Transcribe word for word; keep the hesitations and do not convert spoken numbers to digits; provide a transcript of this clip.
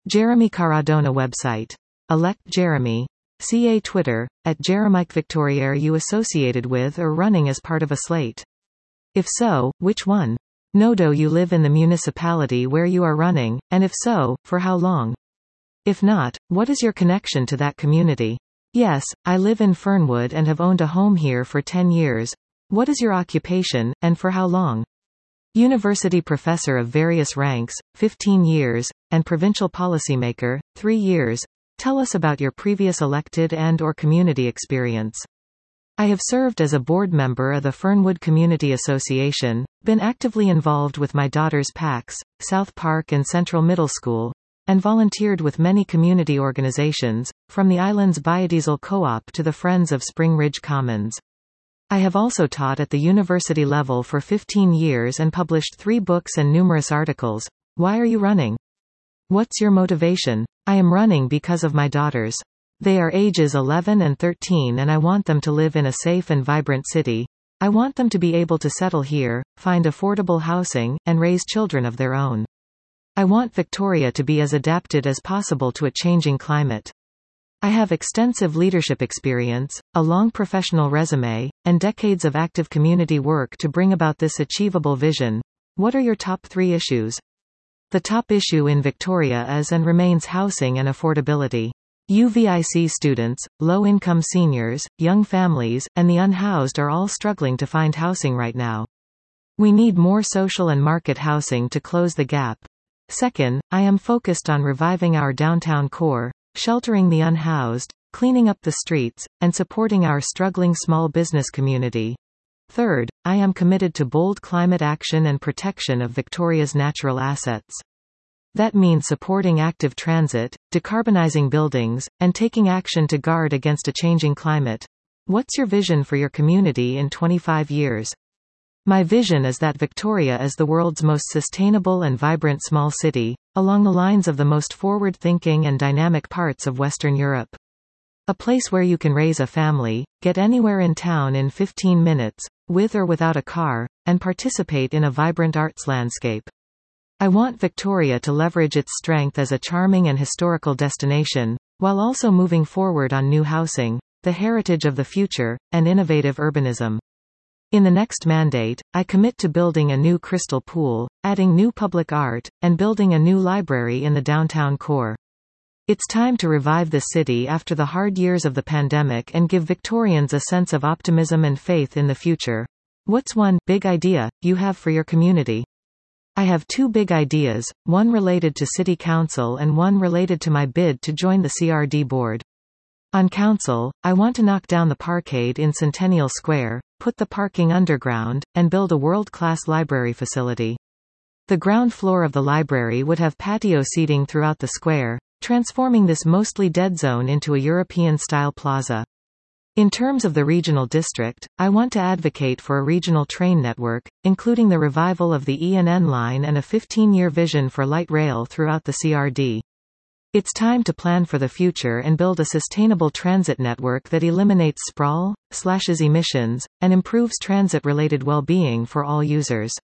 Jeremy Caradona website. Elect Jeremy. C A Twitter, at Jeremic Victoria. Are you associated with or running as part of a slate? If so, which one? No. Do you live in the municipality where you are running, and if so, for how long? If not, what is your connection to that community? Yes, I live in Fernwood and have owned a home here for ten years. What is your occupation, and for how long? University professor of various ranks, fifteen years, and provincial policymaker, three years. Tell us about your previous elected and or community experience. I have served as a board member of the Fernwood Community Association, been actively involved with my daughter's P A Cs, South Park and Central Middle School, and volunteered with many community organizations, from the island's biodiesel co-op to the Friends of Spring Ridge Commons. I have also taught at the university level for fifteen years and published three books and numerous articles. Why are you running? What's your motivation? I am running because of my daughters. They are ages eleven and thirteen and I want them to live in a safe and vibrant city. I want them to be able to settle here, find affordable housing, and raise children of their own. I want Victoria to be as adapted as possible to a changing climate. I have extensive leadership experience, a long professional resume, and decades of active community work to bring about this achievable vision. What are your top three issues? The top issue in Victoria is and remains housing and affordability. U V I C students, low-income seniors, young families, and the unhoused are all struggling to find housing right now. We need more social and market housing to close the gap. Second, I am focused on reviving our downtown core, sheltering the unhoused, cleaning up the streets, and supporting our struggling small business community. Third, I am committed to bold climate action and protection of Victoria's natural assets. That means supporting active transit, decarbonizing buildings, and taking action to guard against a changing climate. What's your vision for your community in twenty-five years? My vision is that Victoria is the world's most sustainable and vibrant small city, along the lines of the most forward-thinking and dynamic parts of Western Europe. A place where you can raise a family, get anywhere in town in fifteen minutes, with or without a car, and participate in a vibrant arts landscape. I want Victoria to leverage its strength as a charming and historical destination, while also moving forward on new housing, the heritage of the future, and innovative urbanism. In the next mandate, I commit to building a new crystal pool, adding new public art, and building a new library in the downtown core. It's time to revive the city after the hard years of the pandemic and give Victorians a sense of optimism and faith in the future. What's one big idea you have for your community? I have two big ideas, one related to City Council and one related to my bid to join the C R D board. On Council, I want to knock down the parkade in Centennial Square, put the parking underground, and build a world-class library facility. The ground floor of the library would have patio seating throughout the square, transforming this mostly dead zone into a European-style plaza. In terms of the regional district, I want to advocate for a regional train network, including the revival of the E N N line and a fifteen-year vision for light rail throughout the C R D. It's time to plan for the future and build a sustainable transit network that eliminates sprawl, slashes emissions, and improves transit-related well-being for all users.